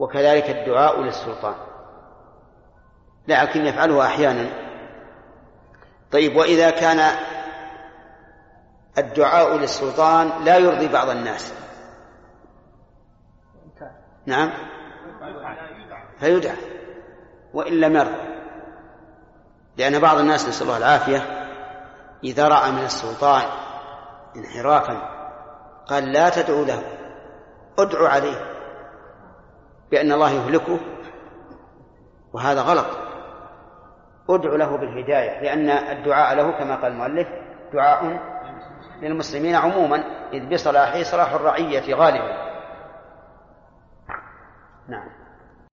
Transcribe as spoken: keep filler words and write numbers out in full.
وكذلك الدعاء للسلطان، لكن يفعله أحيانا. طيب، وإذا كان الدعاء للسلطان لا يرضي بعض الناس؟ نعم، فيدعى وإن لم يرضى، لأن بعض الناس نسأل الله العافية إذا رأى من السلطان انحرافا قال لا تدعو له، ادعو عليه بأن الله يهلكه، وهذا غلط. ادعو له بالهداية، لأن الدعاء له كما قال المؤلف دعاء للمسلمين عموما، إذ بصلاحه صلاح الرعية غالبا. نعم.